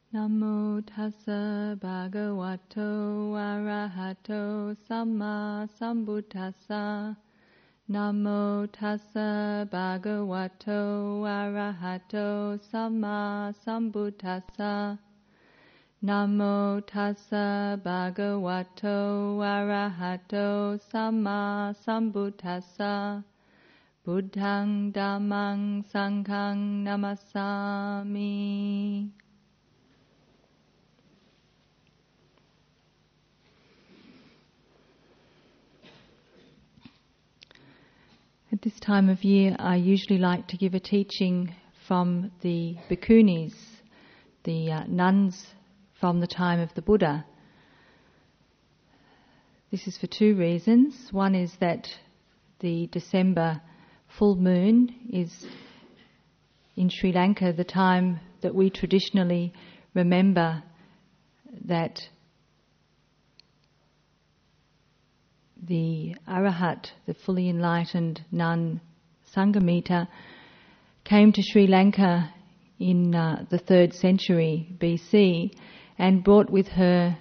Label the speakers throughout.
Speaker 1: Namo tassa bhagavato arahato samma sambuddhassa. Namo tassa bhagavato arahato samma sambuddhassa. Namo tassa bhagavato arahato samma sambuddhassa. Buddhang dhammang sanghang namassami. At this time of year, I usually like to give a teaching from the bhikkhunis, the nuns from the time of the Buddha. This is for two reasons. One is that the December full moon is in Sri Lanka the time that we traditionally remember that the Arahat, the fully enlightened nun Sanghamita, came to Sri Lanka in the 3rd century BC and brought with her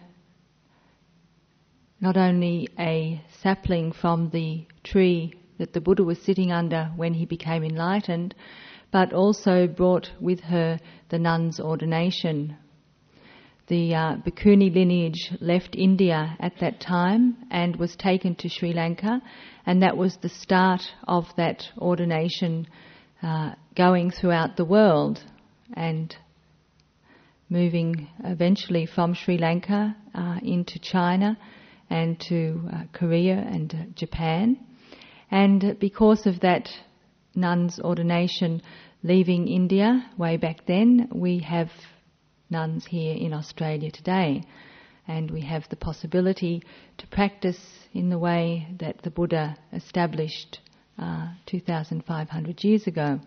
Speaker 1: not only a sapling from the tree that the Buddha was sitting under when he became enlightened, but also brought with her the nun's ordination. The Bhikkhuni lineage left India at that time and was taken to Sri Lanka, and that was the start of that ordination going throughout the world and moving eventually from Sri Lanka into China and to Korea and Japan. And because of that nun's ordination leaving India way back then, we have nuns here in Australia today, and we have the possibility to practice in the way that the Buddha established 2,500 years ago.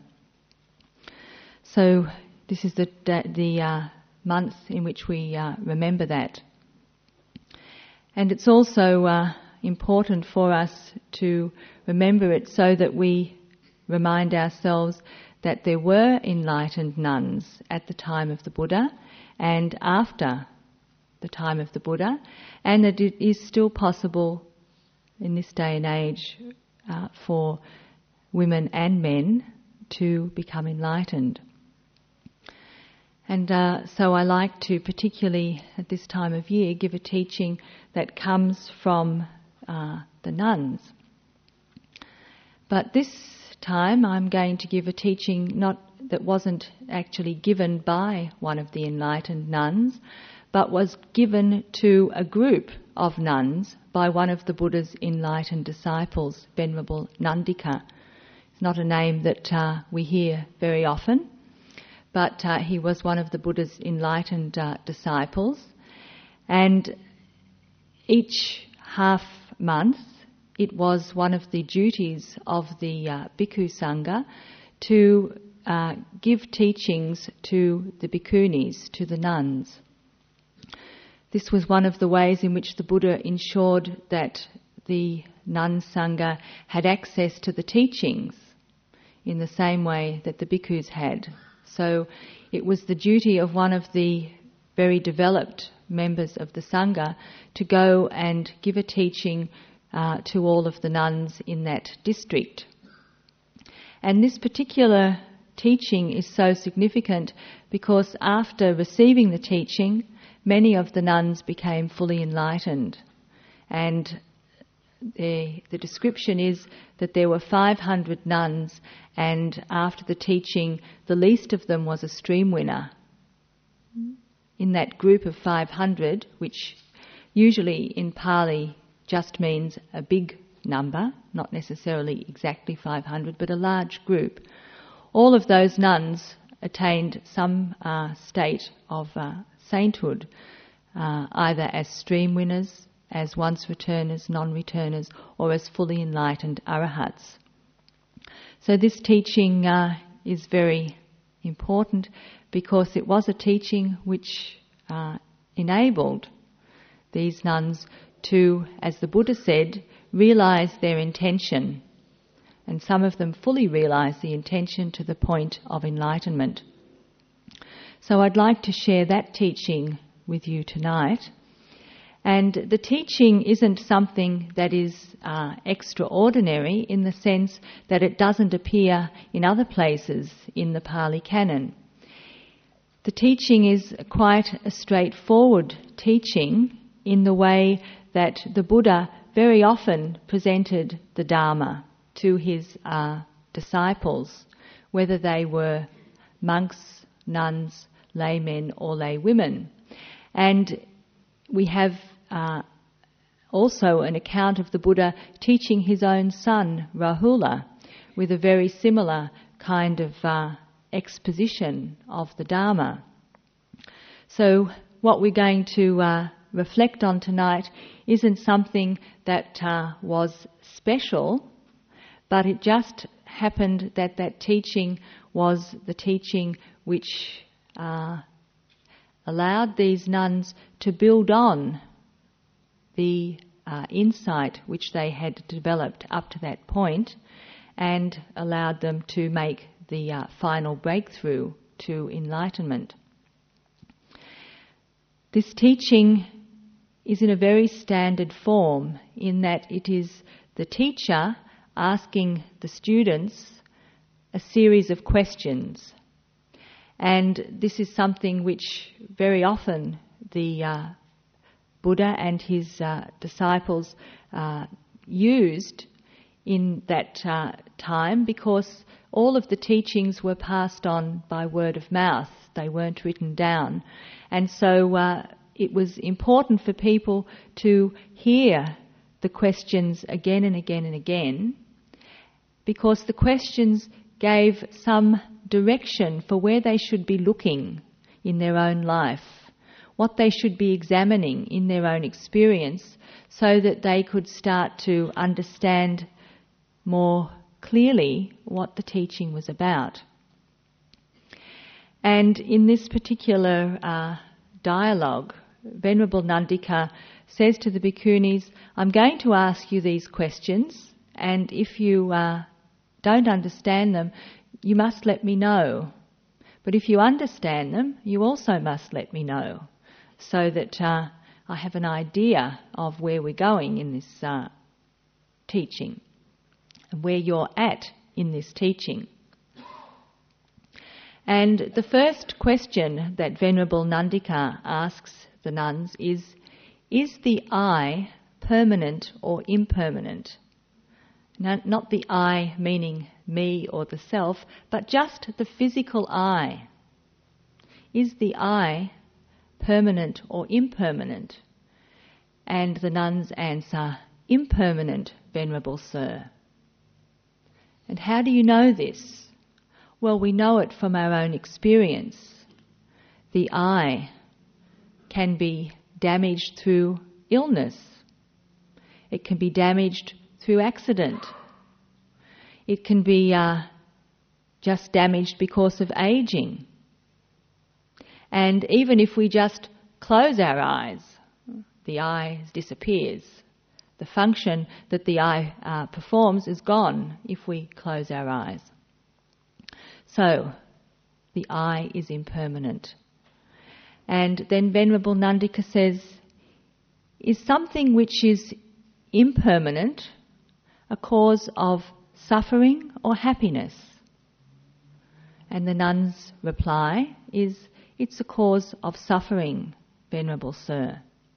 Speaker 1: So this is the month in which we remember that. And it's also important for us to remember it so that we remind ourselves that there were enlightened nuns at the time of the Buddha and after the time of the Buddha, and that it is still possible in this day and age for women and men to become enlightened. And so I like to, particularly at this time of year, give a teaching that comes from the nuns. But this time I'm going to give a teaching that wasn't actually given by one of the enlightened nuns, but was given to a group of nuns by one of the Buddha's enlightened disciples, Venerable Nandika. It's not a name that we hear very often, but he was one of the Buddha's enlightened disciples. And each half month it was one of the duties of the Bhikkhu Sangha to give teachings to the bhikkhunis, to the nuns. This was one of the ways in which the Buddha ensured that the nun Sangha had access to the teachings in the same way that the bhikkhus had. So it was the duty of one of the very developed members of the Sangha to go and give a teaching to all of the nuns in that district. And this particular teaching is so significant because after receiving the teaching, many of the nuns became fully enlightened. And the description is that there were 500 nuns, and after the teaching, the least of them was a stream winner. In that group of 500, which usually in Pali just means a big number, not necessarily exactly 500, but a large group, all of those nuns attained some state of sainthood, either as stream winners, as once returners, non-returners, or as fully enlightened arahats. So this teaching is very important because it was a teaching which enabled these nuns to, as the Buddha said, realise their intention. And some of them fully realise the intention to the point of enlightenment. So I'd like to share that teaching with you tonight. And the teaching isn't something that is extraordinary in the sense that it doesn't appear in other places in the Pali Canon. The teaching is quite a straightforward teaching in the way that the Buddha very often presented the Dharma to his disciples, whether they were monks, nuns, laymen or laywomen. And we have also an account of the Buddha teaching his own son, Rahula, with a very similar kind of exposition of the Dharma. So what we're going to reflect on tonight isn't something that was special, but it just happened that that teaching was the teaching which allowed these nuns to build on the insight which they had developed up to that point, and allowed them to make the final breakthrough to enlightenment. This teaching is in a very standard form in that it is the teacher asking the students a series of questions. And this is something which very often the Buddha and his disciples used in that time, because all of the teachings were passed on by word of mouth. They weren't written down. And so it was important for people to hear the questions again and again and again, because the questions gave some direction for where they should be looking in their own life, what they should be examining in their own experience, so that they could start to understand more clearly what the teaching was about. And in this particular dialogue, Venerable Nandika says to the bhikkhunis, I'm going to ask you these questions, and if you don't understand them, you must let me know. But if you understand them, you also must let me know, so that I have an idea of where we're going in this teaching, and where you're at in this teaching. And the first question that Venerable Nandika asks the nuns is the I permanent or impermanent? Not the I meaning me or the self, but just the physical I. Is the I permanent or impermanent? And the nuns answer, impermanent, Venerable Sir. And how do you know this? Well, we know it from our own experience. The I can be damaged through illness. It can be damaged through accident. It can be just damaged because of aging. And even if we just close our eyes, the eye disappears. The function that the eye performs is gone if we close our eyes. So, the eye is impermanent. And then Venerable Nandika says, is something which is impermanent a cause of suffering or happiness? And the nun's reply is, it's a cause of suffering, Venerable Sir.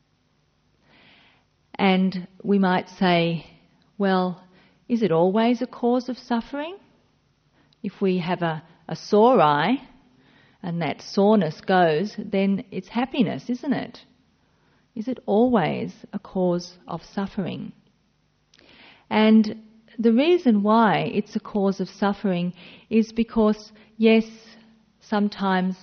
Speaker 1: And we might say, well, is it always a cause of suffering? If we have a sore eye and that soreness goes, then it's happiness, isn't it? Is it always a cause of suffering? And the reason why it's a cause of suffering is because, yes, sometimes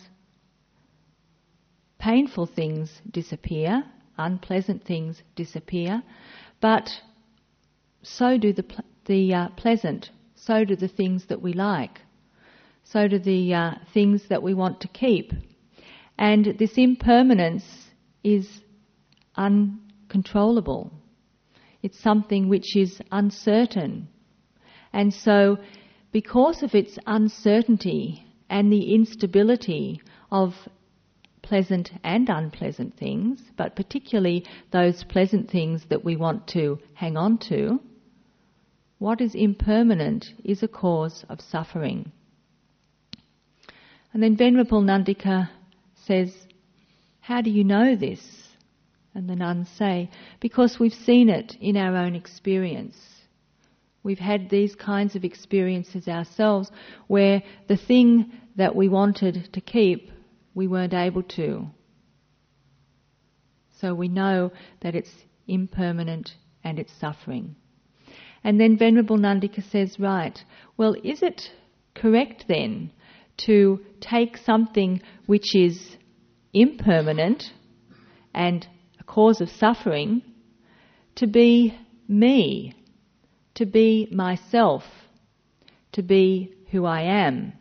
Speaker 1: painful things disappear, unpleasant things disappear, but so do the pleasant, so do the things that we like, so do the things that we want to keep. And this impermanence is uncontrollable. It's something which is uncertain. And so, because of its uncertainty and the instability of pleasant and unpleasant things, but particularly those pleasant things that we want to hang on to, what is impermanent is a cause of suffering. And then Venerable Nandika says, how do you know this? And the nuns say, because we've seen it in our own experience. We've had these kinds of experiences ourselves where the thing that we wanted to keep, we weren't able to. So we know that it's impermanent and it's suffering. And then Venerable Nandika says, right, well, is it correct then to take something which is impermanent and a cause of suffering to be me, to be myself, to be who I am?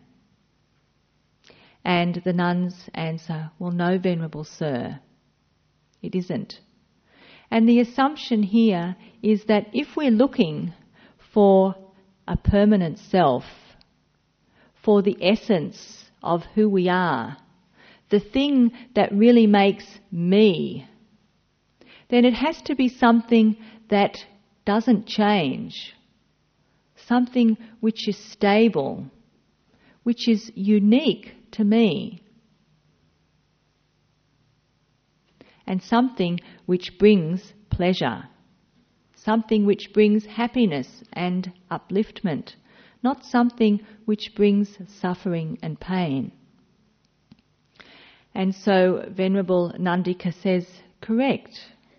Speaker 1: And the nuns answer, well, no, Venerable Sir, it isn't. And the assumption here is that if we're looking for a permanent self, for the essence of who we are, the thing that really makes me, then it has to be something that doesn't change, something which is stable, which is unique to me, and something which brings pleasure, something which brings happiness and upliftment, not something which brings suffering and pain. And so Venerable Nandika says, correct.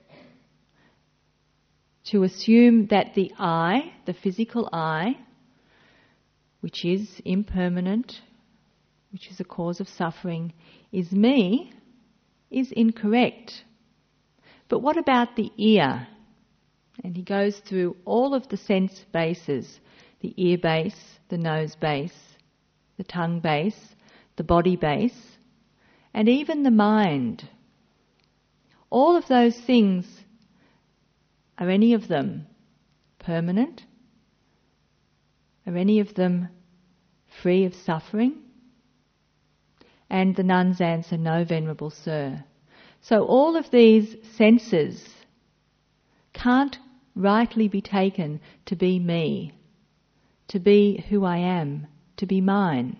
Speaker 1: To assume that the I, the physical I, which is impermanent, which is a cause of suffering, is me, is incorrect. But what about the ear? And he goes through all of the sense bases, the ear base, the nose base, the tongue base, the body base, and even the mind. All of those things, are any of them permanent? Are any of them free of suffering? And the nuns answer, no, Venerable Sir. So all of these senses can't rightly be taken to be me, to be who I am, to be mine.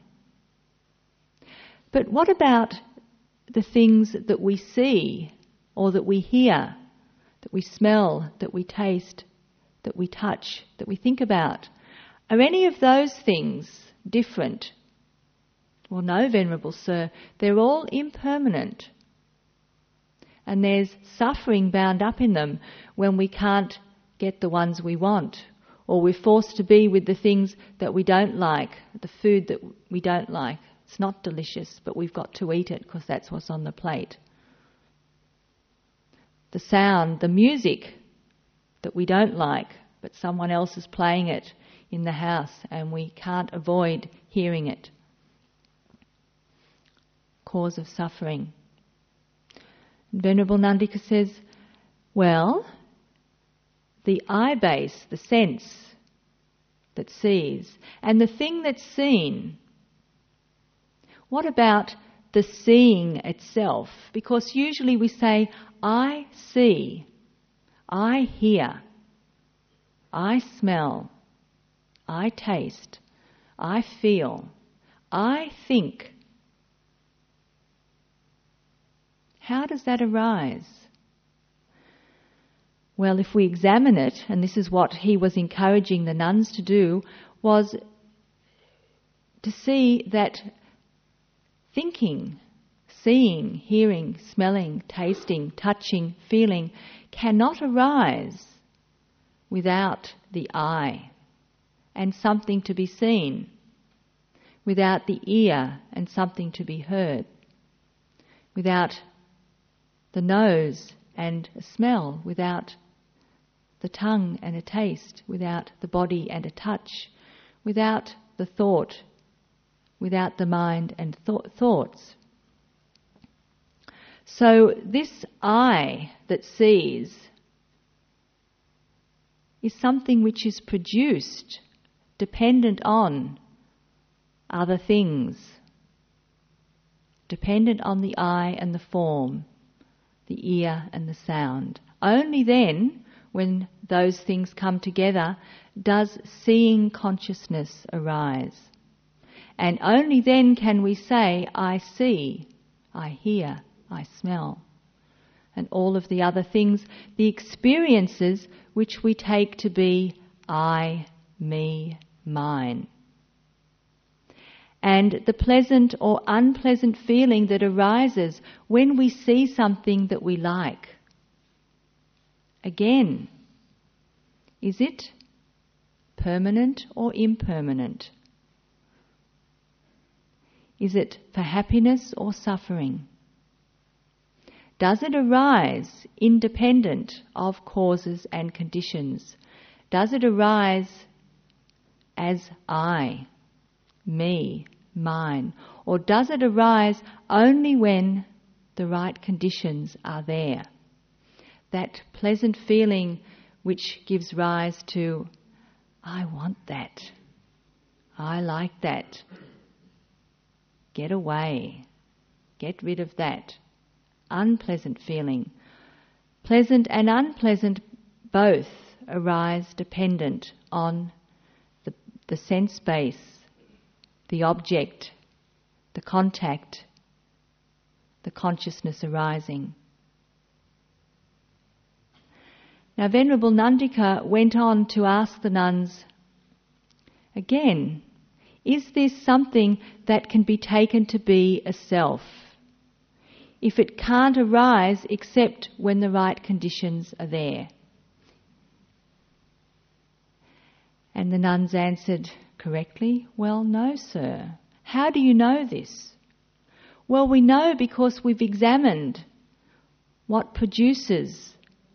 Speaker 1: But what about the things that we see or that we hear, that we smell, that we taste, that we touch, that we think about? Are any of those things different? Well, no, Venerable Sir, they're all impermanent. And there's suffering bound up in them when we can't get the ones we want, or we're forced to be with the things that we don't like, the food that we don't like. It's not delicious, but we've got to eat it because that's what's on the plate. The sound, the music that we don't like, but someone else is playing it in the house and we can't avoid hearing it. Cause of suffering. Venerable Nandika says, well, the eye base, the sense that sees, and the thing that's seen, what about the seeing itself? Because usually we say, I see, I hear, I smell, I taste, I feel, I think. How does that arise? Well, if we examine it, and this is what he was encouraging the nuns to do, was to see that thinking, seeing, hearing, smelling, tasting, touching, feeling cannot arise without the eye and something to be seen, without the ear and something to be heard, without the nose and a smell, without the tongue and a taste, without the body and a touch, without the thought, without the mind and thoughts. So this I that sees is something which is produced, dependent on other things, dependent on the eye and the form, the ear and the sound. Only then, when those things come together, does seeing consciousness arise. And only then can we say, I see, I hear, I smell. And all of the other things, the experiences which we take to be I, me, mine. And the pleasant or unpleasant feeling that arises when we see something that we like. Again, is it permanent or impermanent? Is it for happiness or suffering? Does it arise independent of causes and conditions? Does it arise as I, me, mine? Or does it arise only when the right conditions are there? That pleasant feeling which gives rise to, I want that, I like that, get away, get rid of that. Unpleasant feeling. Pleasant and unpleasant both arise dependent on the sense base, the object, the contact, the consciousness arising. Now Venerable Nandika went on to ask the nuns, again, is this something that can be taken to be a self? If it can't arise except when the right conditions are there? And the nuns answered correctly, well, no, sir. How do you know this? Well, we know because we've examined what produces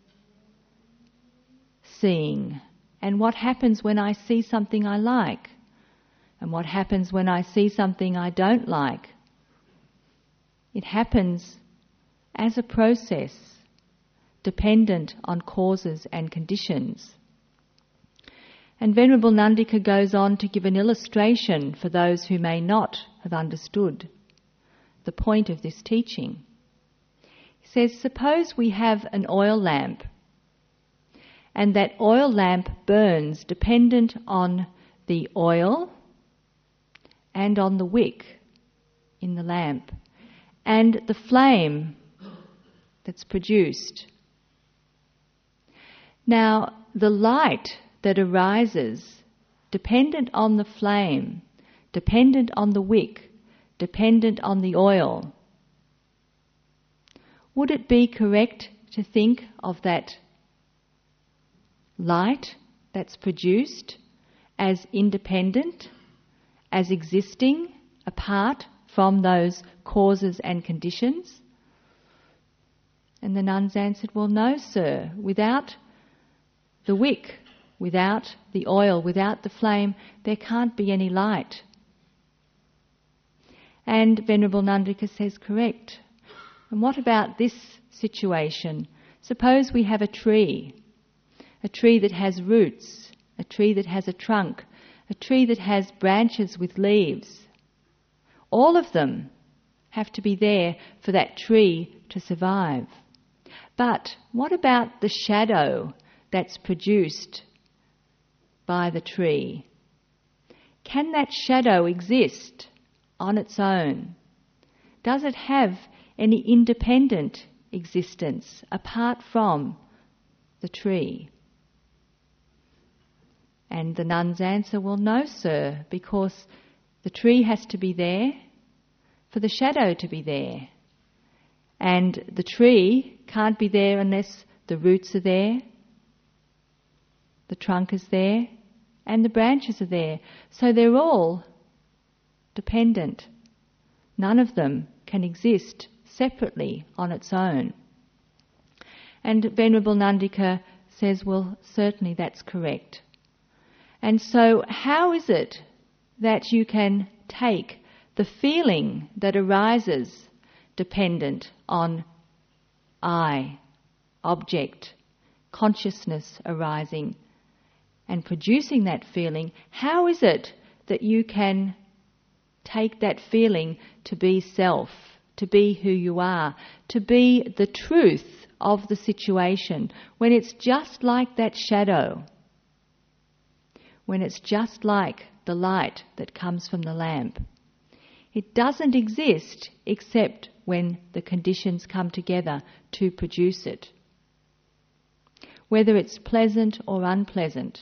Speaker 1: seeing and what happens when I see something I like and what happens when I see something I don't like. It happens as a process, dependent on causes and conditions. And Venerable Nandika goes on to give an illustration for those who may not have understood the point of this teaching. He says, suppose we have an oil lamp, and that oil lamp burns dependent on the oil and on the wick in the lamp, and the flame that's produced. Now, the light that arises, dependent on the flame, dependent on the wick, dependent on the oil, would it be correct to think of that light that's produced as independent, as existing apart from those causes and conditions? And the nuns answered, well, no, sir. Without the wick, without the oil, without the flame, there can't be any light. And Venerable Nandika says, correct. And what about this situation? Suppose we have a tree that has roots, a tree that has a trunk, a tree that has branches with leaves. All of them have to be there for that tree to survive. But what about the shadow that's produced by the tree? Can that shadow exist on its own? Does it have any independent existence apart from the tree? And the nuns answer, well, no, sir, because the tree has to be there for the shadow to be there. And the tree can't be there unless the roots are there, the trunk is there, and the branches are there. So they're all dependent. None of them can exist separately on its own. And Venerable Nandika says, well, certainly that's correct. And so how is it that you can take the feeling that arises dependent on I, object, consciousness arising and producing that feeling, how is it that you can take that feeling to be self, to be who you are, to be the truth of the situation, when it's just like that shadow, when it's just like the light that comes from the lamp. It doesn't exist except when the conditions come together to produce it. Whether it's pleasant or unpleasant,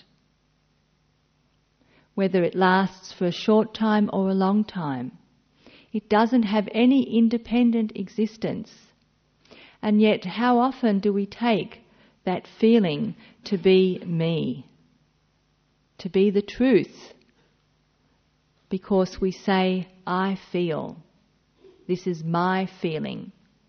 Speaker 1: whether it lasts for a short time or a long time, it doesn't have any independent existence. And yet, how often do we take that feeling to be me, to be the truth, because we say, I feel, this is my feeling.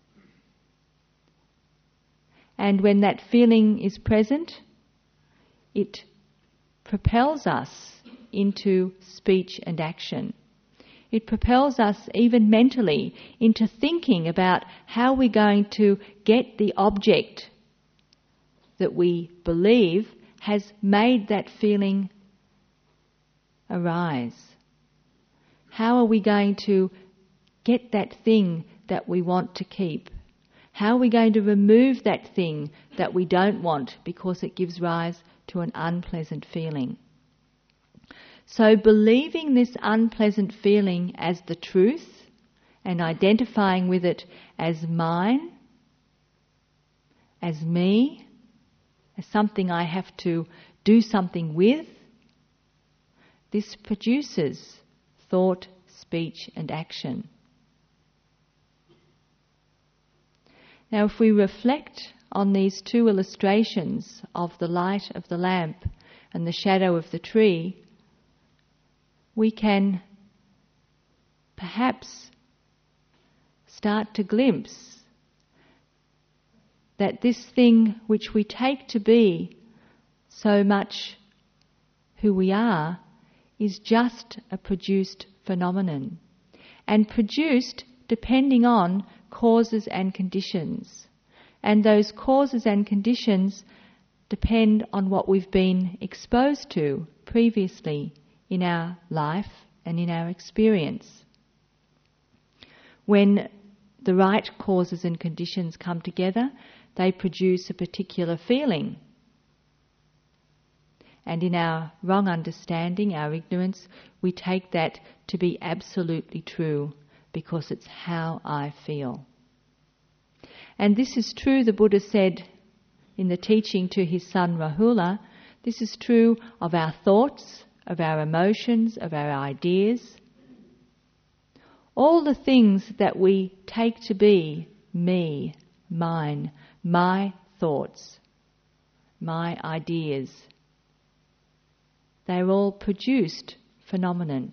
Speaker 1: And when that feeling is present, it propels us into speech and action. It propels us even mentally into thinking about how we're going to get the object that we believe has made that feeling arise. How are we going to get that thing that we want to keep? How are we going to remove that thing that we don't want because it gives rise to an unpleasant feeling? So believing this unpleasant feeling as the truth and identifying with it as mine, as me, as something I have to do something with, this produces thought, speech and action. Now, if we reflect on these two illustrations of the light of the lamp and the shadow of the tree, we can perhaps start to glimpse that this thing which we take to be so much who we are is just a produced phenomenon, and produced depending on causes and conditions. And those causes and conditions depend on what we've been exposed to previously in our life and in our experience. When the right causes and conditions come together, they produce a particular feeling. And in our wrong understanding, our ignorance, we take that to be absolutely true because it's how I feel. And this is true, the Buddha said in the teaching to his son Rahula, this is true of our thoughts, of our emotions, of our ideas. All the things that we take to be me, mine, my thoughts, my ideas, they're all produced phenomenon.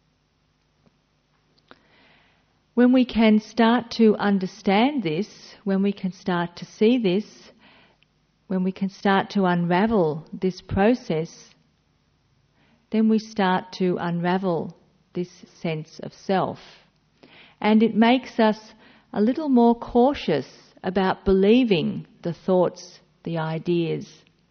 Speaker 1: When we can start to understand this, when we can start to see this, when we can start to unravel this process, then we start to unravel this sense of self. And it makes us a little more cautious about believing the thoughts, the ideas,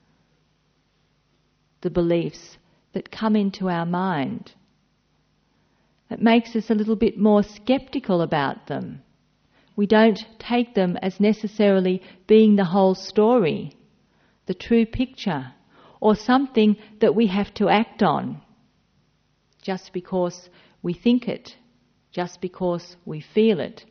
Speaker 1: the beliefs that come into our mind. It makes us a little bit more sceptical about them. We don't take them as necessarily being the whole story, the true picture, or something that we have to act on just because we think it, just because we feel it.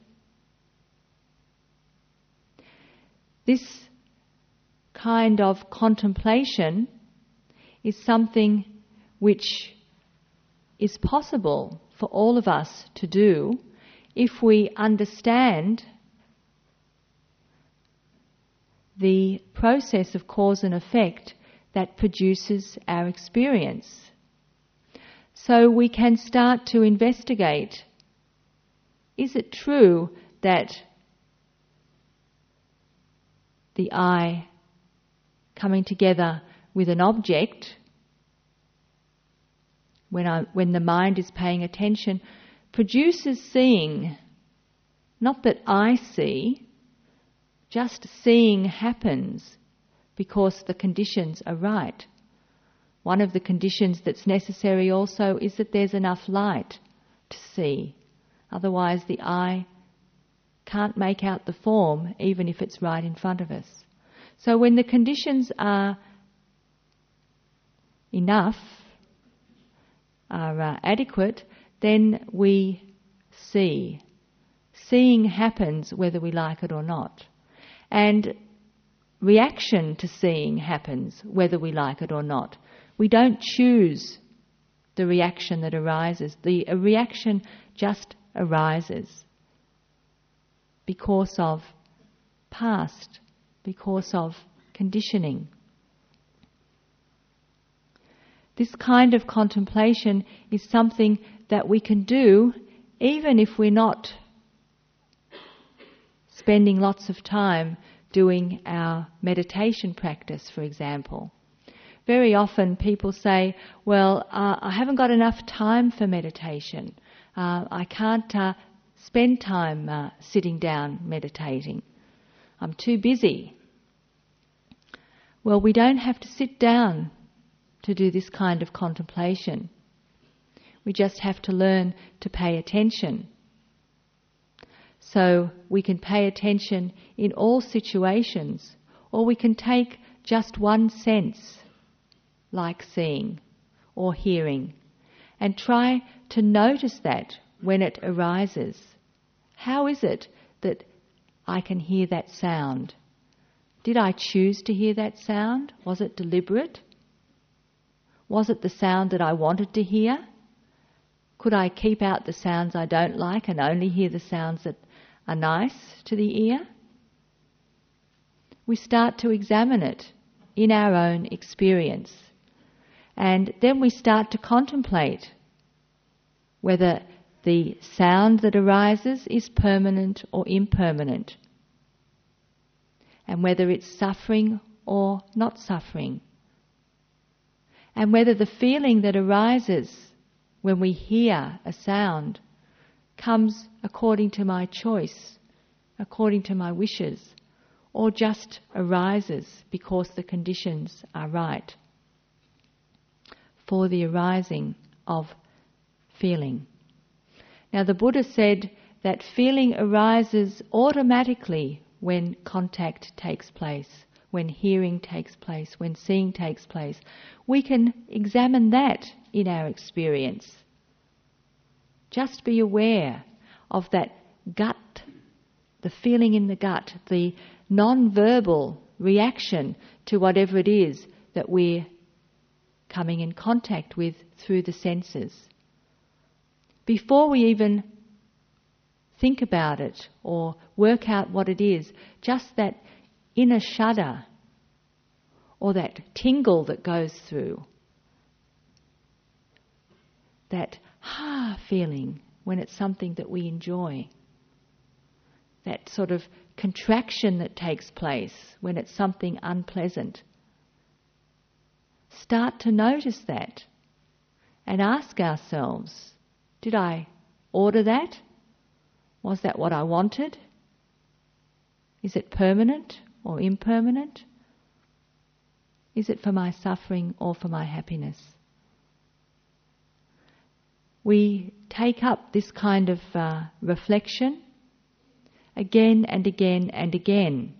Speaker 1: This kind of contemplation is something which is possible for all of us to do if we understand the process of cause and effect that produces our experience. So we can start to investigate, is it true that the I coming together with an object, when the mind is paying attention, produces seeing? Not that I see, just seeing happens because the conditions are right. One of the conditions that's necessary also is that there's enough light to see. Otherwise the eye can't make out the form even if it's right in front of us. So when the conditions are enough, are adequate, then we see. Seeing happens whether we like it or not. And reaction to seeing happens whether we like it or not. We don't choose the reaction that arises. The reaction just arises because of past, because of conditioning. This kind of contemplation is something that we can do even if we're not spending lots of time doing our meditation practice, for example. Very often people say, well, I haven't got enough time for meditation. I can't spend time sitting down meditating. I'm too busy. Well, we don't have to sit down to do this kind of contemplation. We just have to learn to pay attention. So we can pay attention in all situations, or we can take just one sense, like seeing or hearing, and try to notice that when it arises. How is it that I can hear that sound? Did I choose to hear that sound? Was it deliberate? Was it the sound that I wanted to hear? Could I keep out the sounds I don't like and only hear the sounds that are nice to the ear? We start to examine it in our own experience. And then we start to contemplate whether the sound that arises is permanent or impermanent, and whether it's suffering or not suffering, and whether the feeling that arises when we hear a sound comes according to my choice, according to my wishes, or just arises because the conditions are right for the arising of feeling. Now, the Buddha said that feeling arises automatically when contact takes place, when hearing takes place, when seeing takes place. We can examine that in our experience. Just be aware of that gut, the feeling in the gut, the non-verbal reaction to whatever it is that we're coming in contact with through the senses. Before we even think about it or work out what it is, just that inner shudder or that tingle that goes through, that feeling when it's something that we enjoy, that sort of contraction that takes place when it's something unpleasant. Start to notice that and ask ourselves, did I order that? Was that what I wanted? Is it permanent or impermanent? Is it for my suffering or for my happiness? We take up this kind of reflection again and again and again,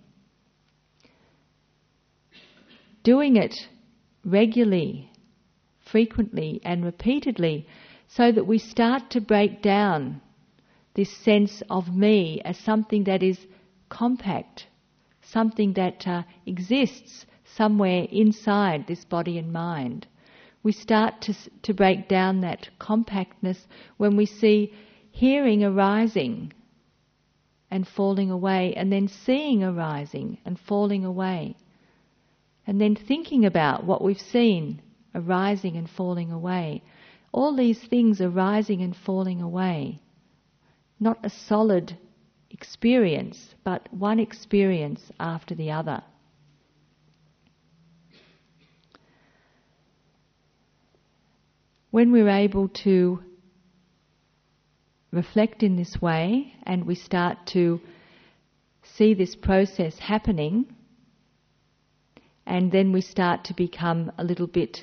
Speaker 1: doing it regularly, frequently and repeatedly, so that we start to break down this sense of me as something that is compact, something that exists somewhere inside this body and mind. We start to break down that compactness when we see hearing arising and falling away, and then seeing arising and falling away, and then thinking about what we've seen arising and falling away. All these things arising and falling away. Not a solid experience, but one experience after the other. When we're able to reflect in this way and we start to see this process happening, and then we start to become a little bit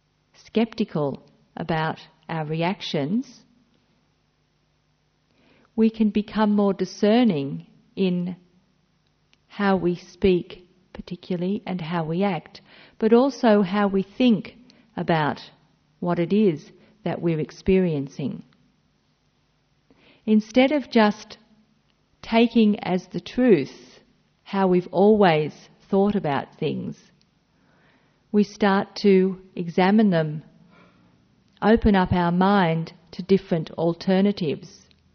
Speaker 1: skeptical about our reactions, we can become more discerning in how we speak particularly and how we act, but also how we think about what it is that we're experiencing. Instead of just taking as the truth how we've always thought about things, we start to examine them, open up our mind to different alternatives.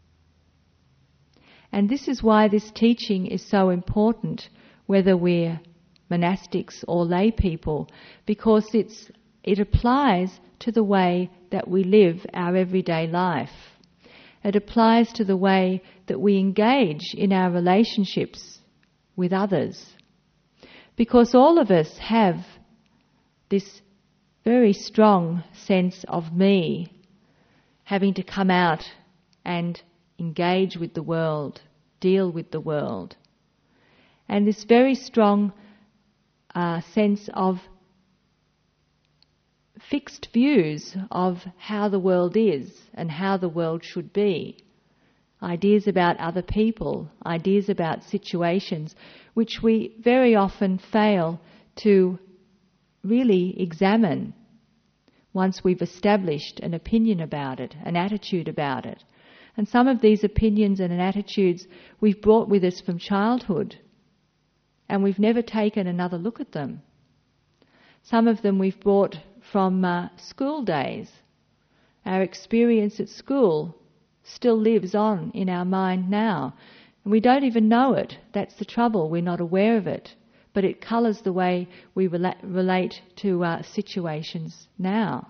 Speaker 1: And this is why this teaching is so important, whether we're monastics or lay people, because it applies to the way that we live our everyday life. It applies to the way that we engage in our relationships with others. Because all of us have this very strong sense of me having to come out and engage with the world, deal with the world. And this very strong sense of fixed views of how the world is and how the world should be. Ideas about other people, ideas about situations, which we very often fail to really examine once we've established an opinion about it, an attitude about it. And some of these opinions and attitudes we've brought with us from childhood, and we've never taken another look at them. Some of them we've brought from school days. Our experience at school still lives on in our mind now, and we don't even know it. That's the trouble, we're not aware of it, but it colours the way we relate to situations now.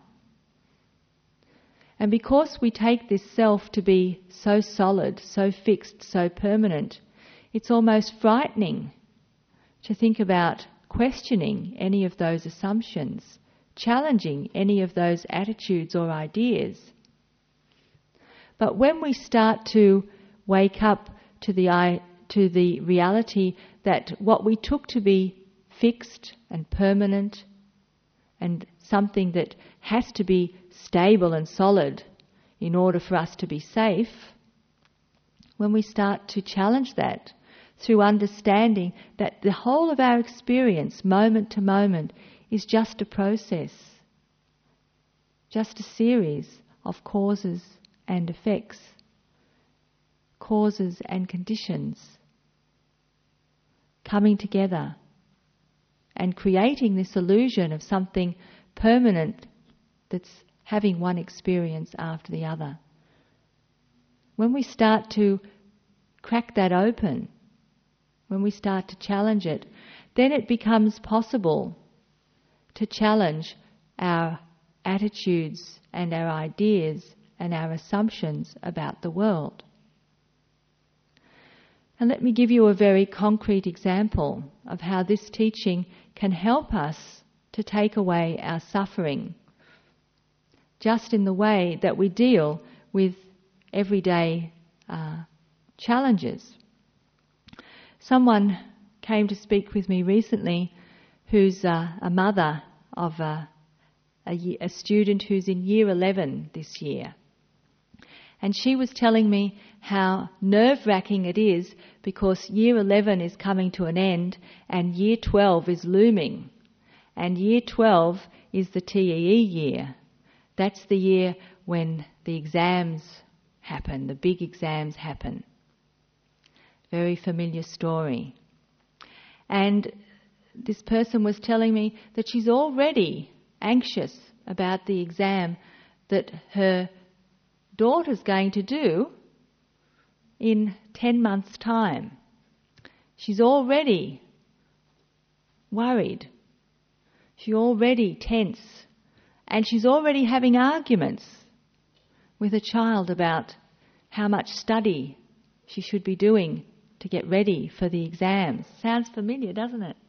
Speaker 1: And because we take this self to be so solid, so fixed, so permanent, it's almost frightening to think about questioning any of those assumptions, challenging any of those attitudes or ideas. But when we start to wake up to the reality that what we took to be fixed and permanent and something that has to be stable and solid in order for us to be safe, when we start to challenge that through understanding that the whole of our experience, moment to moment, is just a process, just a series of causes and effects, causes and conditions coming together and creating this illusion of something permanent that's having one experience after the other. When we start to crack that open, when we start to challenge it, then it becomes possible to challenge our attitudes and our ideas and our assumptions about the world. And let me give you a very concrete example of how this teaching can help us to take away our suffering, just in the way that we deal with everyday challenges. Someone came to speak with me recently who's a mother of a student who's in Year 11 this year. And she was telling me how nerve-wracking it is because Year 11 is coming to an end and Year 12 is looming. And Year 12 is the TEE year. That's the year when the exams happen, the big exams happen. Very familiar story. And this person was telling me that she's already anxious about the exam that her daughter's going to do in 10 months' time. She's already worried. She's already tense. And she's already having arguments with a child about how much study she should be doing to get ready for the exams. Sounds familiar, doesn't it?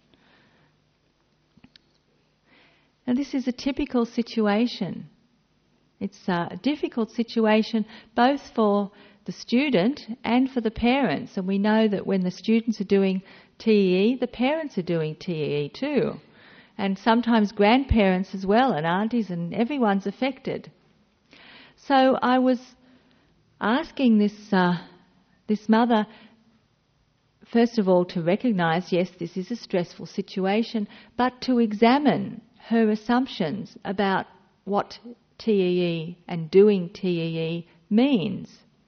Speaker 1: And this is a typical situation. It's a difficult situation both for the student and for the parents. And we know that when the students are doing TEE, the parents are doing TEE too. And sometimes grandparents as well, and aunties, and everyone's affected. So I was asking this this mother, first of all, to recognise, yes, this is a stressful situation, but to examine her assumptions about what TEE and doing TEE means.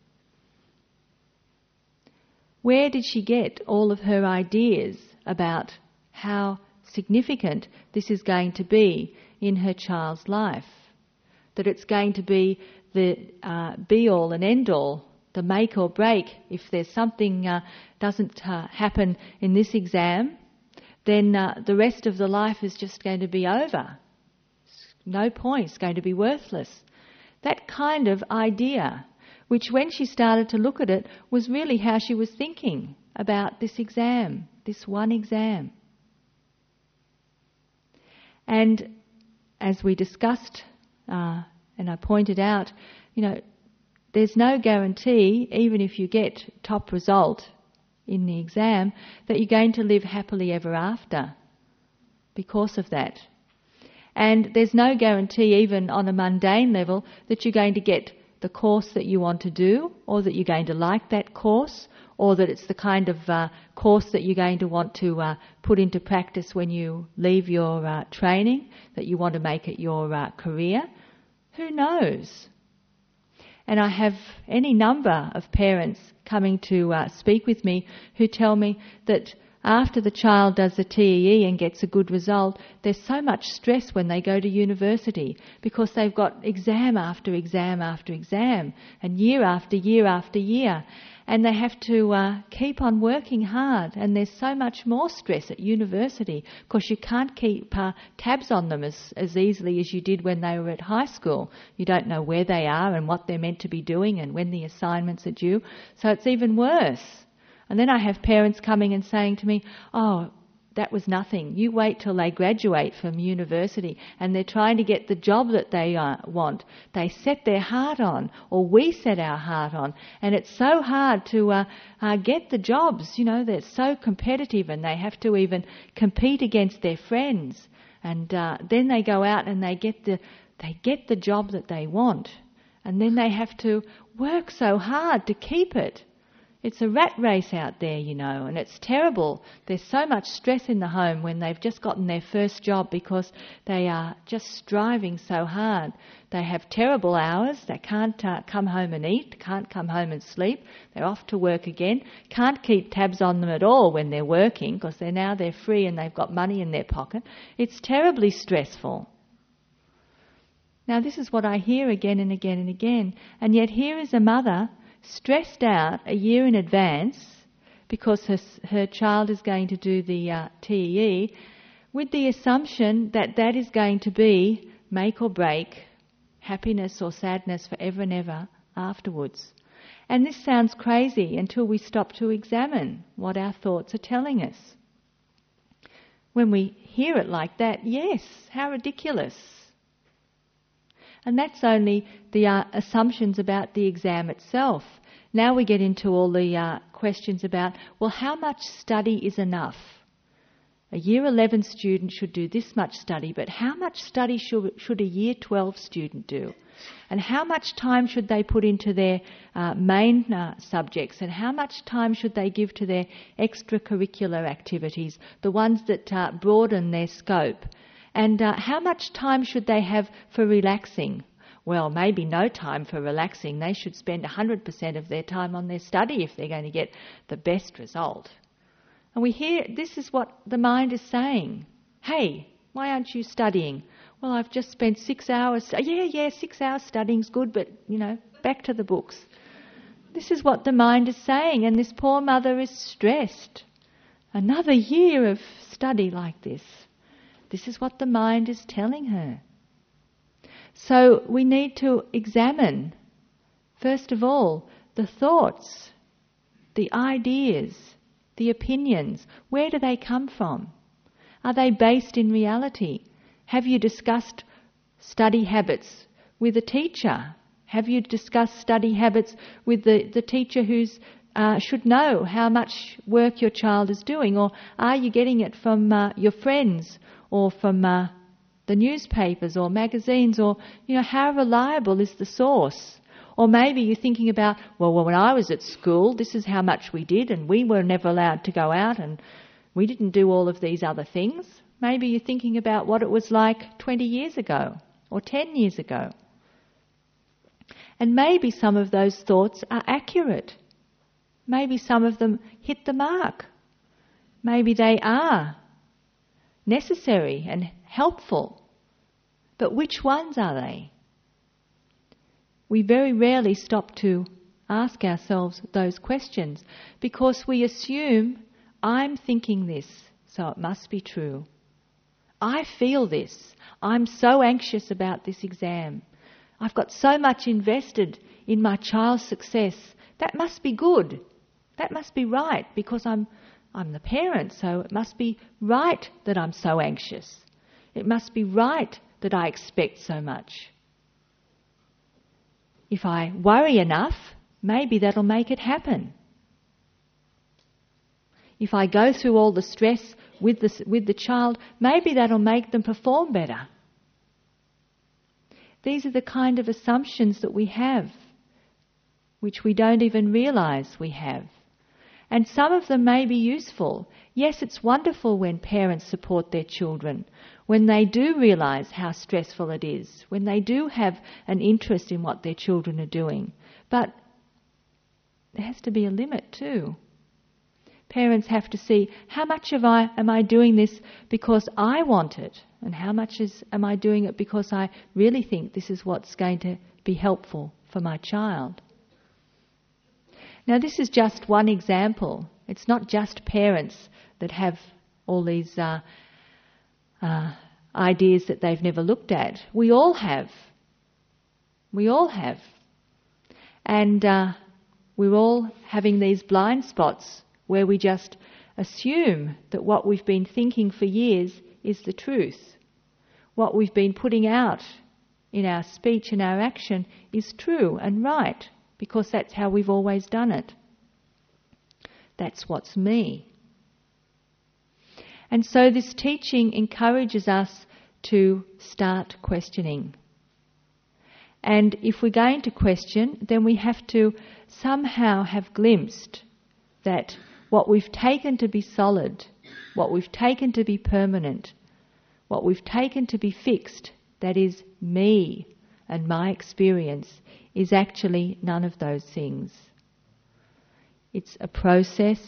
Speaker 1: Where did she get all of her ideas about how significant this is going to be in her child's life? That it's going to be the be-all and end-all, the make or break. If there's something doesn't happen in this exam, then the rest of the life is just going to be over. No point, it's going to be worthless. That kind of idea, which when she started to look at it, was really how she was thinking about this exam, this one exam. And as we discussed, and I pointed out, there's no guarantee, even if you get top result in the exam, that you're going to live happily ever after because of that. And there's no guarantee, even on a mundane level, that you're going to get the course that you want to do, or that you're going to like that course, or that it's the kind of course that you're going to want to put into practice when you leave your training, that you want to make it your career. Who knows? And I have any number of parents coming to speak with me who tell me that after the child does the TEE and gets a good result, there's so much stress when they go to university because they've got exam after exam after exam and year after year after year. And they have to keep on working hard, and there's so much more stress at university because you can't keep tabs on them as easily as you did when they were at high school. You don't know where they are and what they're meant to be doing and when the assignments are due. So it's even worse. And then I have parents coming and saying to me, oh, that was nothing. You wait till they graduate from university and they're trying to get the job that they want. They set their heart on, or we set our heart on, and it's so hard to get the jobs. They're so competitive and they have to even compete against their friends. And then they go out and they get the job that they want. And then they have to work so hard to keep it. It's a rat race out there, and it's terrible. There's so much stress in the home when they've just gotten their first job because they are just striving so hard. They have terrible hours. They can't come home and eat, can't come home and sleep. They're off to work again. Can't keep tabs on them at all when they're working because they're free and they've got money in their pocket. It's terribly stressful. Now, this is what I hear again and again and again. And yet here is a mother stressed out a year in advance because her child is going to do the TEE with the assumption that that is going to be make or break, happiness or sadness forever and ever afterwards. And this sounds crazy until we stop to examine what our thoughts are telling us. When we hear it like that, yes, how ridiculous. And that's only the assumptions about the exam itself. Now we get into all the questions about, well, how much study is enough? A Year 11 student should do this much study, but how much study should a Year 12 student do? And how much time should they put into their main subjects? And how much time should they give to their extracurricular activities, the ones that broaden their scope? And how much time should they have for relaxing? Well, maybe no time for relaxing. They should spend 100% of their time on their study if they're going to get the best result. And we hear this is what the mind is saying. Hey, why aren't you studying? Well, I've just spent 6 hours. Yeah, 6 hours studying's good, but, back to the books. This is what the mind is saying, and this poor mother is stressed. Another year of study like this. This is what the mind is telling her. So we need to examine, first of all, the thoughts, the ideas, the opinions. Where do they come from? Are they based in reality? Have you discussed study habits with a teacher? Have you discussed study habits with the teacher who's should know how much work your child is doing? Or are you getting it from your friends or from the newspapers or magazines? Or, how reliable is the source? Or maybe you're thinking about, well, when I was at school, this is how much we did, and we were never allowed to go out, and we didn't do all of these other things. Maybe you're thinking about what it was like 20 years ago or 10 years ago. And maybe some of those thoughts are accurate. Maybe some of them hit the mark. Maybe they are necessary and helpful. But which ones are they? We very rarely stop to ask ourselves those questions because we assume, I'm thinking this, so it must be true. I feel this. I'm so anxious about this exam. I've got so much invested in my child's success. That must be good. That must be right because I'm the parent, so it must be right that I'm so anxious. It must be right that I expect so much. If I worry enough, maybe that'll make it happen. If I go through all the stress with the child, maybe that'll make them perform better. These are the kind of assumptions that we have, which we don't even realise we have. And some of them may be useful. Yes, it's wonderful when parents support their children, when they do realise how stressful it is, when they do have an interest in what their children are doing. But there has to be a limit too. Parents have to see how much am I doing this because I want it, and how much am I doing it because I really think this is what's going to be helpful for my child. Now this is just one example. It's not just parents that have all these ideas that they've never looked at. We all have. We all have. And we're all having these blind spots where we just assume that what we've been thinking for years is the truth. What we've been putting out in our speech and our action is true and right, because that's how we've always done it. That's what's me. And so this teaching encourages us to start questioning. And if we're going to question, then we have to somehow have glimpsed that what we've taken to be solid, what we've taken to be permanent, what we've taken to be fixed, that is me and my experience, is actually none of those things. It's a process,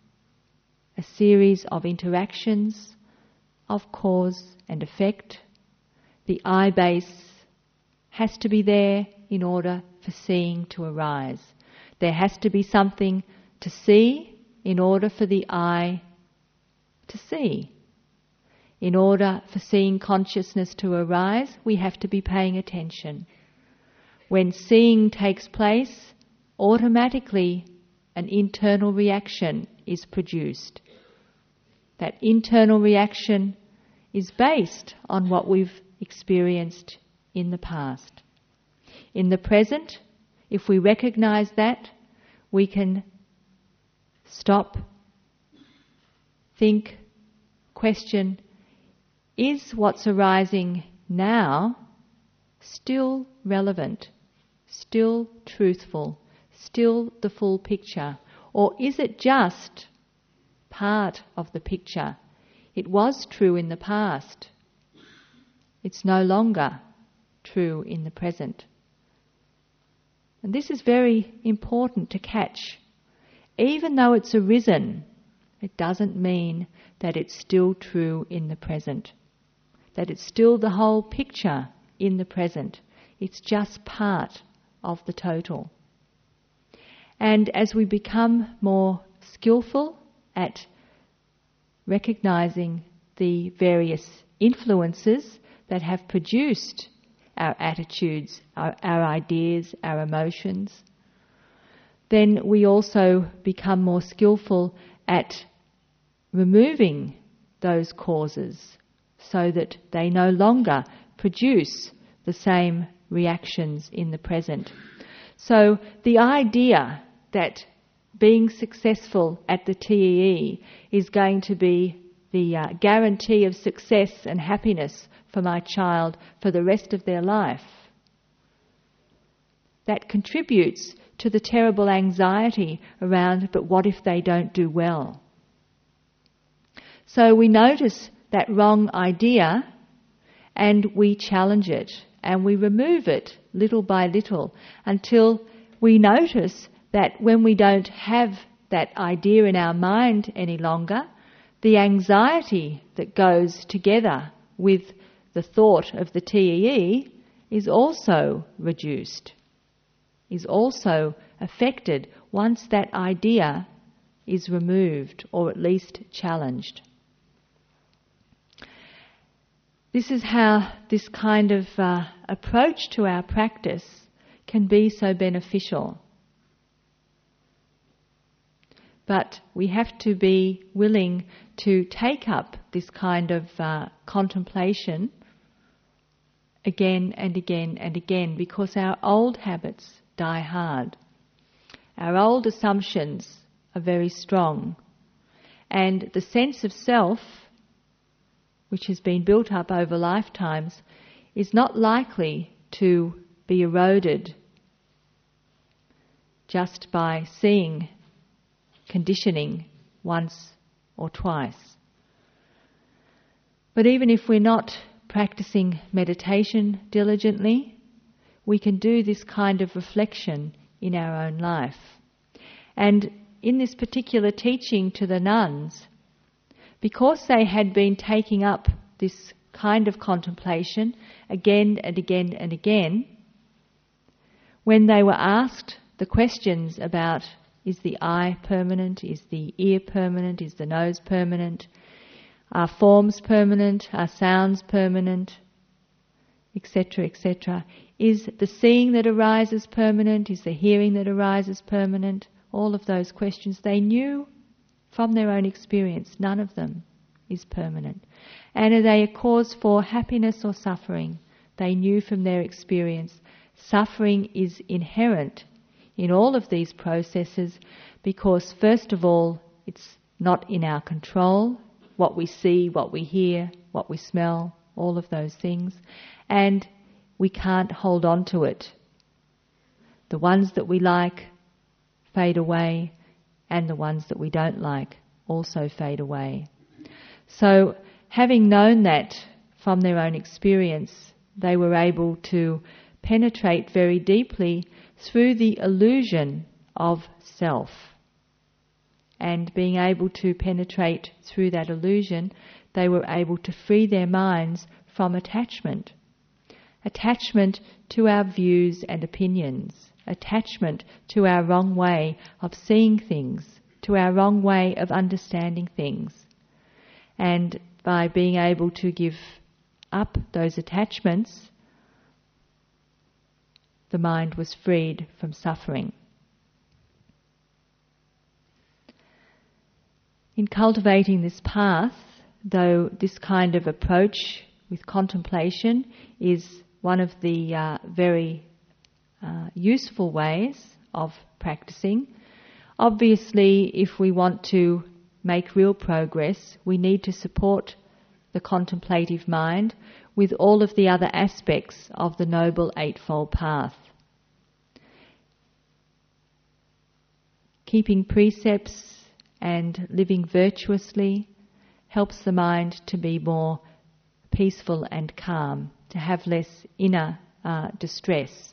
Speaker 1: a series of interactions of cause and effect. The I base has to be there in order for seeing to arise. There has to be something to see in order for the I to see. In order for seeing consciousness to arise, we have to be paying attention. When seeing takes place, automatically an internal reaction is produced. That internal reaction is based on what we've experienced in the past. In the present, if we recognise that, we can stop, think, question, is what's arising now still relevant, still truthful, still the full picture? Or is it just part of the picture? It was true in the past. It's no longer true in the present. And this is very important to catch. Even though it's arisen, it doesn't mean that it's still true in the present, that it's still the whole picture in the present. It's just part of the total. And as we become more skillful at recognising the various influences that have produced our attitudes, our ideas, our emotions, then we also become more skillful at removing those causes so that they no longer produce the same reactions in the present. So the idea that being successful at the TEE is going to be the guarantee of success and happiness for my child for the rest of their life, that contributes to the terrible anxiety around, but what if they don't do well? So we notice that wrong idea and we challenge it and we remove it little by little until we notice that when we don't have that idea in our mind any longer, the anxiety that goes together with the thought of the TEE is also reduced, is also affected once that idea is removed or at least challenged. This is how this kind of approach to our practice can be so beneficial. But we have to be willing to take up this kind of contemplation again and again and again, because our old habits die hard. Our old assumptions are very strong. And the sense of self, which has been built up over lifetimes, is not likely to be eroded just by seeing conditioning once or twice. But even if we're not practicing meditation diligently, we can do this kind of reflection in our own life. And in this particular teaching to the nuns, because they had been taking up this kind of contemplation again and again and again, when they were asked the questions about, is the eye permanent, is the ear permanent, is the nose permanent, are forms permanent, are sounds permanent, etc., etc., is the seeing that arises permanent, is the hearing that arises permanent, all of those questions, they knew from their own experience, none of them is permanent. And are they a cause for happiness or suffering? They knew from their experience suffering is inherent in all of these processes because, first of all, it's not in our control, what we see, what we hear, what we smell, all of those things, and we can't hold on to it. The ones that we like fade away, and the ones that we don't like also fade away. So, having known that from their own experience, they were able to penetrate very deeply through the illusion of self. And being able to penetrate through that illusion, they were able to free their minds from attachment. Attachment to our views and opinions. Attachment to our wrong way of seeing things, to our wrong way of understanding things. And by being able to give up those attachments, the mind was freed from suffering. In cultivating this path, though this kind of approach with contemplation is one of the very useful ways of practicing, obviously if we want to make real progress, we need to support the contemplative mind with all of the other aspects of the Noble Eightfold Path. Keeping precepts and living virtuously helps the mind to be more peaceful and calm, to have less inner distress.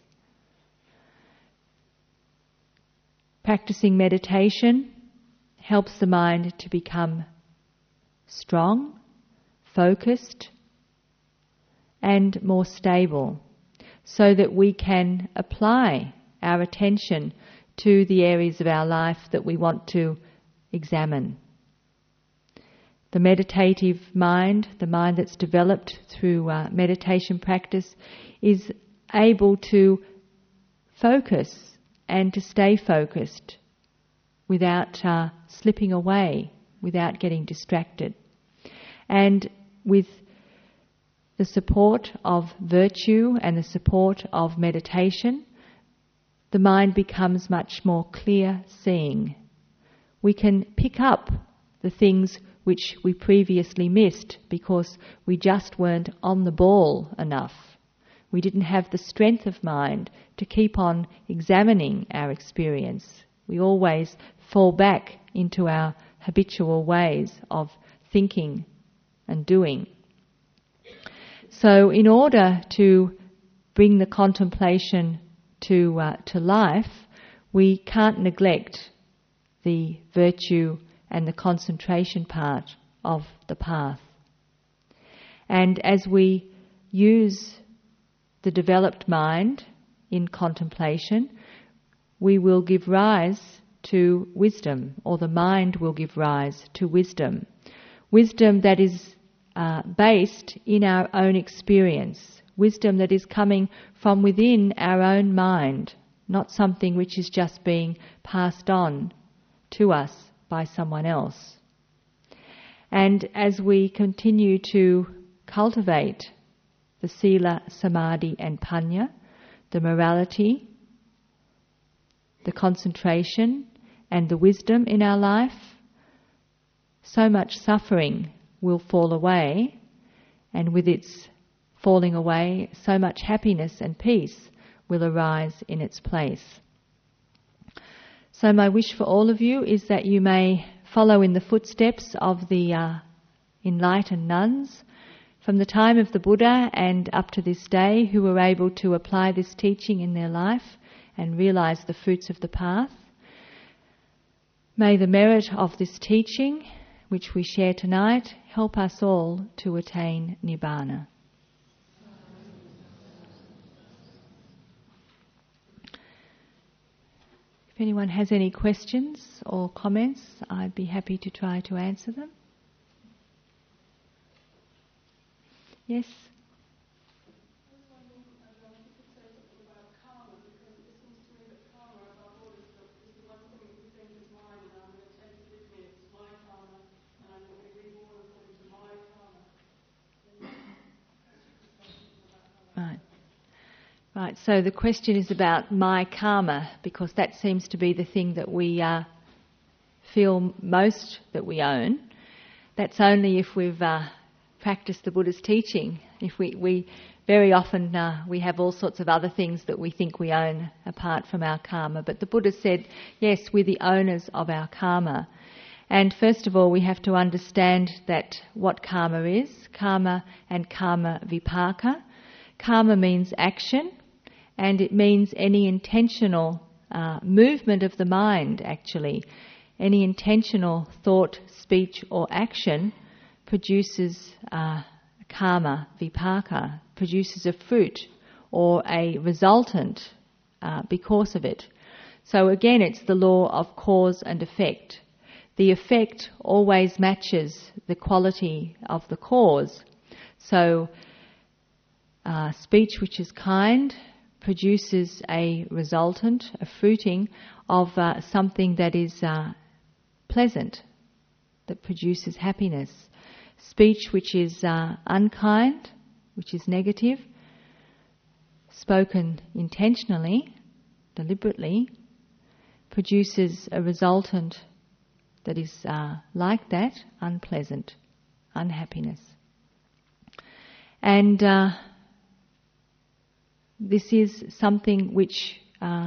Speaker 1: Practicing meditation helps the mind to become strong, focused, and more stable, so that we can apply our attention to the areas of our life that we want to examine. The meditative mind, the mind that's developed through meditation practice, is able to focus and to stay focused without slipping away, without getting distracted. And with the support of virtue and the support of meditation, the mind becomes much more clear-seeing. We can pick up the things which we previously missed because we just weren't on the ball enough. We didn't have the strength of mind to keep on examining our experience. We always fall back into our habitual ways of thinking and doing. So in order to bring the contemplation to life, we can't neglect the virtue and the concentration part of the path. And as we use the developed mind in contemplation, we will give rise to wisdom, or the mind will give rise to wisdom. Wisdom that is based in our own experience, wisdom that is coming from within our own mind, not something which is just being passed on to us by someone else. And as we continue to cultivate the sila, samadhi and panya, the morality, the concentration and the wisdom in our life, so much suffering will fall away, and with its falling away, so much happiness and peace will arise in its place. So my wish for all of you is that you may follow in the footsteps of the enlightened nuns from the time of the Buddha and up to this day, who were able to apply this teaching in their life and realize the fruits of the path. May the merit of this teaching, which we share tonight, help us all to attain Nibbana. If anyone has any questions or comments, I'd be happy to try to answer them. Yes? Right, so the question is about my karma, because that seems to be the thing that we feel most that we own. That's only if we've practiced the Buddha's teaching. If we very often we have all sorts of other things that we think we own apart from our karma. But the Buddha said, yes, we're the owners of our karma. And first of all, we have to understand that what karma is. Karma and karma vipaka. Karma means action, and it means any intentional movement of the mind, actually. Any intentional thought, speech or action produces karma, vipaka, produces a fruit or a resultant because of it. So again, it's the law of cause and effect. The effect always matches the quality of the cause. So speech which is kind produces a resultant, a fruiting of something that is pleasant, that produces happiness. Speech which is unkind, which is negative, spoken intentionally, deliberately, produces a resultant that is like that, unpleasant, unhappiness. And this is something which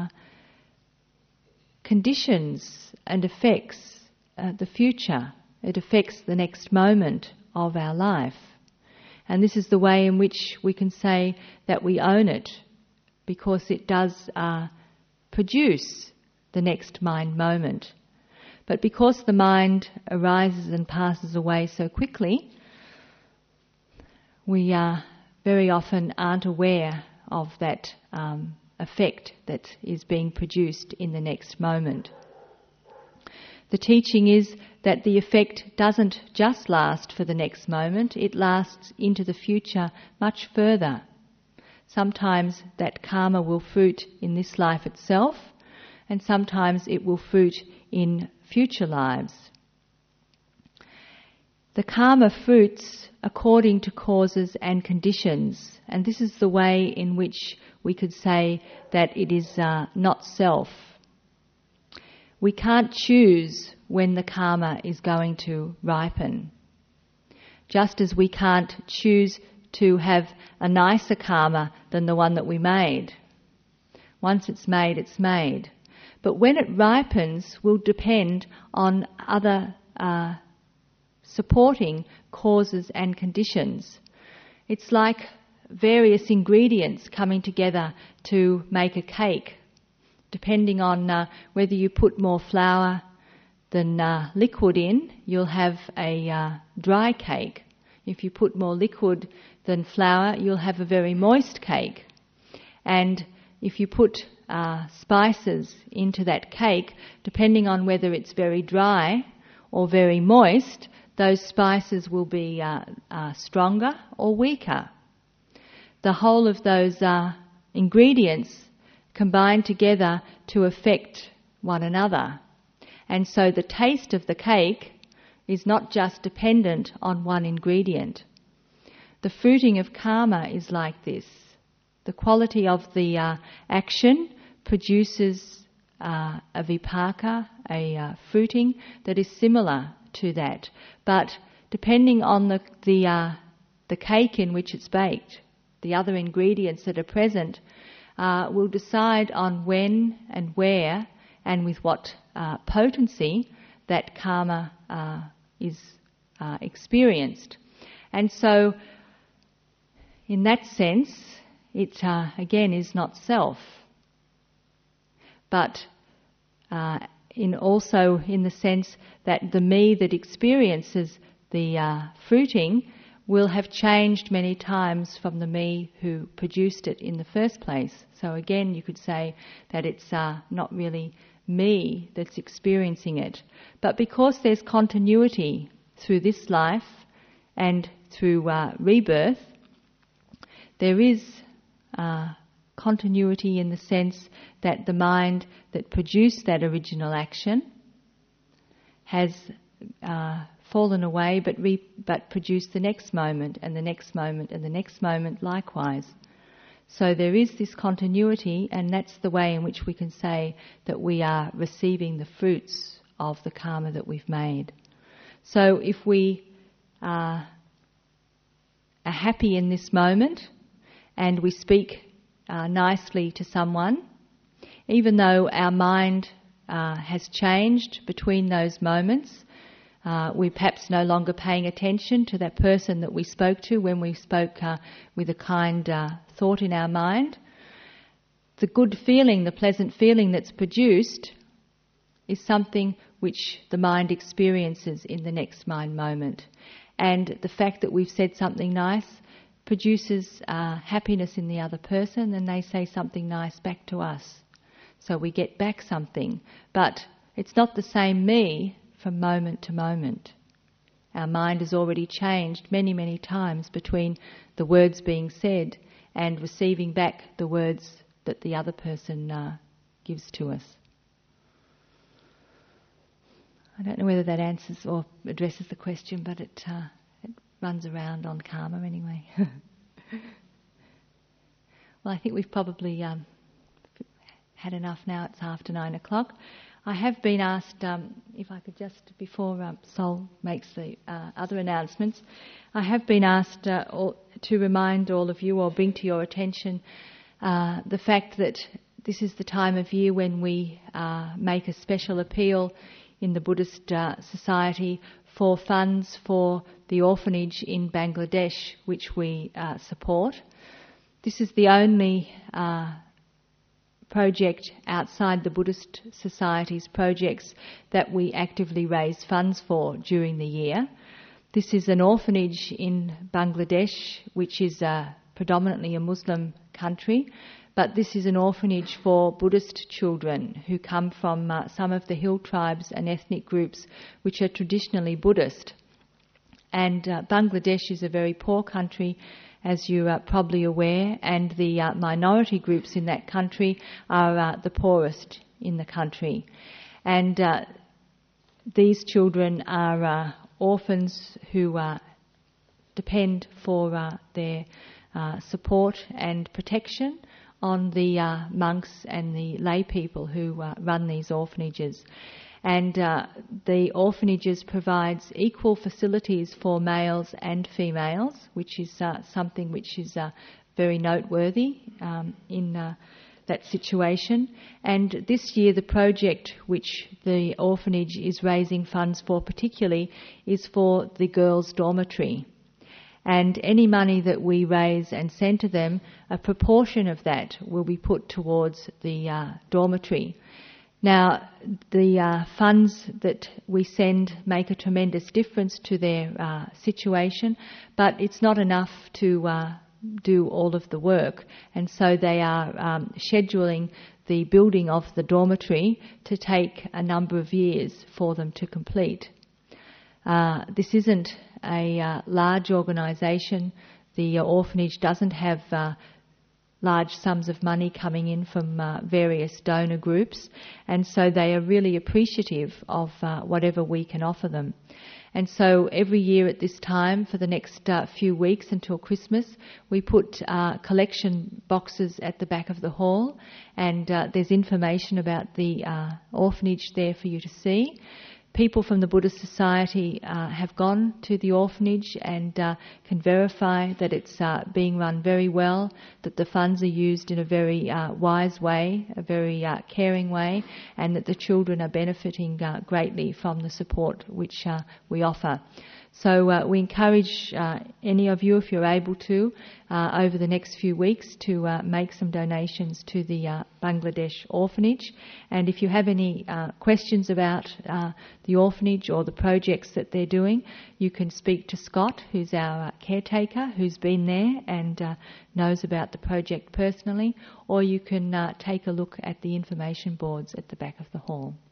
Speaker 1: conditions and affects the future. It affects the next moment of our life. And this is the way in which we can say that we own it, because it does produce the next mind moment. But because the mind arises and passes away so quickly, we very often aren't aware of that effect that is being produced in the next moment. The teaching is that the effect doesn't just last for the next moment, it lasts into the future much further. Sometimes that karma will fruit in this life itself, and sometimes it will fruit in future lives. The karma fruits according to causes and conditions, and this is the way in which we could say that it is not self. We can't choose when the karma is going to ripen. Just as we can't choose to have a nicer karma than the one that we made. Once it's made, it's made. But when it ripens will depend on other supporting causes and conditions. It's like various ingredients coming together to make a cake. Depending on whether you put more flour than liquid in, you'll have a dry cake. If you put more liquid than flour, you'll have a very moist cake. And if you put spices into that cake, depending on whether it's very dry or very moist, those spices will be stronger or weaker. The whole of those ingredients combine together to affect one another. And so the taste of the cake is not just dependent on one ingredient. The fruiting of karma is like this. The quality of the action produces a vipaka, a fruiting that is similar to that. But depending on the cake in which it's baked, the other ingredients that are present will decide on when and where and with what potency that karma is experienced. And so, in that sense, it again is not self, but also in the sense that the me that experiences the fruiting will have changed many times from the me who produced it in the first place. So again, you could say that it's not really me that's experiencing it. But because there's continuity through this life and through rebirth, there is continuity in the sense that the mind that produced that original action has fallen away but produced the next moment and the next moment and the next moment likewise. So there is this continuity, and that's the way in which we can say that we are receiving the fruits of the karma that we've made. So if we are happy in this moment and we speak nicely to someone, even though our mind has changed between those moments, we're perhaps no longer paying attention to that person that we spoke to when we spoke with a kind thought in our mind. The good feeling, the pleasant feeling that's produced is something which the mind experiences in the next mind moment. And the fact that we've said something nice produces happiness in the other person, and they say something nice back to us. So we get back something. But it's not the same me from moment to moment. Our mind has already changed many, many times between the words being said and receiving back the words that the other person gives to us. I don't know whether that answers or addresses the question, but it runs around on karma anyway. Well, I think we've probably had enough now. It's after 9:00. I have been asked, if I could just, before Sol makes the other announcements, I have been asked to remind all of you or bring to your attention the fact that this is the time of year when we make a special appeal in the Buddhist Society for funds for the orphanage in Bangladesh, which we support. This is the only project outside the Buddhist Society's projects that we actively raise funds for during the year. This is an orphanage in Bangladesh, which is predominantly a Muslim country, but this is an orphanage for Buddhist children who come from some of the hill tribes and ethnic groups which are traditionally Buddhist. And Bangladesh is a very poor country, as you are probably aware, and the minority groups in that country are the poorest in the country. And these children are orphans who depend for their support and protection on the monks and the lay people who run these orphanages. And the orphanages provides equal facilities for males and females, which is something which is very noteworthy in that situation. And this year the project which the orphanage is raising funds for particularly is for the girls' dormitory. And any money that we raise and send to them, a proportion of that will be put towards the dormitory. Now, the funds that we send make a tremendous difference to their situation, but it's not enough to do all of the work, and so they are scheduling the building of the dormitory to take a number of years for them to complete. This isn't a large organisation. The orphanage doesn't have large sums of money coming in from various donor groups, and so they are really appreciative of whatever we can offer them. And so every year at this time, for the next few weeks until Christmas, we put collection boxes at the back of the hall, and there's information about the orphanage there for you to see. People from the Buddhist Society have gone to the orphanage and can verify that it's being run very well, that the funds are used in a very wise way, a very caring way, and that the children are benefiting greatly from the support which we offer. So we encourage any of you, if you're able to, over the next few weeks to make some donations to the Bangladesh orphanage. And if you have any questions about the orphanage or the projects that they're doing, you can speak to Scott, who's our caretaker, who's been there and knows about the project personally, or you can take a look at the information boards at the back of the hall.